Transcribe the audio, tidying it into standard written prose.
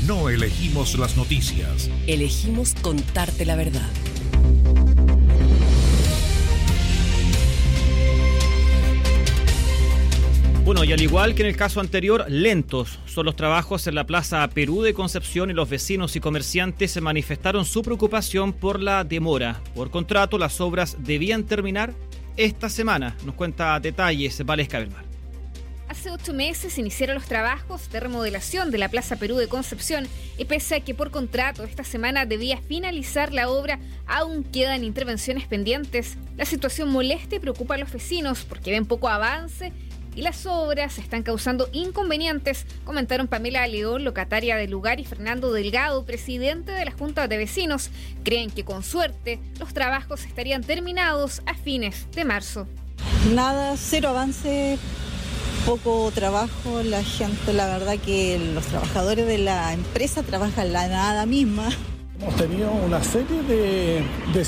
No elegimos las noticias. Elegimos contarte la verdad. Bueno, y al igual que en el caso anterior, lentos son los trabajos en la Plaza Perú de Concepción y los vecinos y comerciantes se manifestaron su preocupación por la demora. Por contrato, las obras debían terminar esta semana. Nos cuenta detalles Valesca Belmar. Hace 8 meses iniciaron los trabajos de remodelación de la Plaza Perú de Concepción y pese a que por contrato esta semana debía finalizar la obra, aún quedan intervenciones pendientes. La situación molesta y preocupa a los vecinos porque ven poco avance y las obras están causando inconvenientes, comentaron Pamela León, locataria del lugar, y Fernando Delgado, presidente de la Junta de Vecinos. Creen que con suerte los trabajos estarían terminados a fines de marzo. Nada, cero avance, poco trabajo, la gente, la verdad que los trabajadores de la empresa trabajan la nada misma. Hemos tenido una serie de